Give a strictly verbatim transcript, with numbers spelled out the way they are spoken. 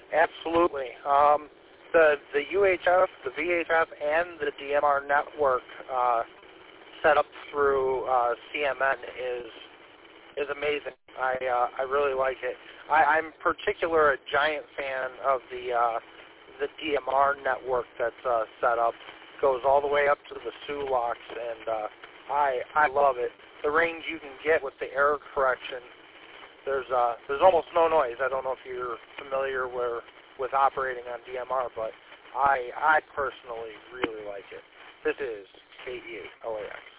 Absolutely. Um, the the U H F, the V H F, and the D M R network uh, set up through uh, C M N is is amazing. I uh, I really like it. I, I'm particular a giant fan of the uh, the D M R network that's uh, set up. Goes all the way up to the Sulaks, and uh, I I love it. The range you can get with the error correction. There's uh, there's almost no noise. I don't know if you're familiar where, with operating on D M R, but I I personally really like it. This is K E eight L A X.